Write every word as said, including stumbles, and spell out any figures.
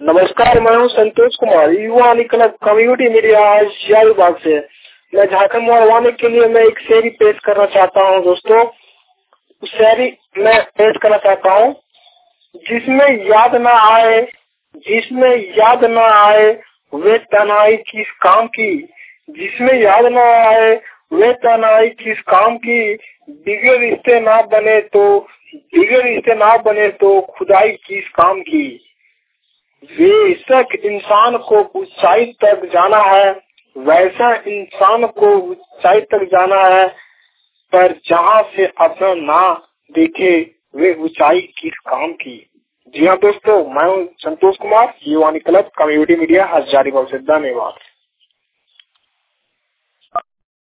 नमस्कार, मैं हूँ संतोष कुमार, युवा क्लब कम्युनिटी मीडिया हजारी विभाग से। मैं झारखंड मोहरवाने के लिए मैं एक शेरी पेश करना चाहता हूँ दोस्तों। शेरी मैं पेश करना चाहता हूँ जिसमें याद न आए जिसमें याद न आए वे तन्हाई किस काम की, जिसमें याद न आए वे तन्हाई किस काम की। बिगड़े रिश्ते ना बने तो बिगड़े रिश्ते ना बने तो खुदाई किस काम की। बेशक इंसान को ऊंचाई तक जाना है, वैसा इंसान को ऊंचाई तक जाना है, पर जहाँ से अपना ना देखे वे ऊंचाई किस काम की। जी हाँ दोस्तों, मैं हूँ संतोष कुमार, युवा क्लब कम्युनिटी मीडिया हजारी विभाग से। धन्यवाद।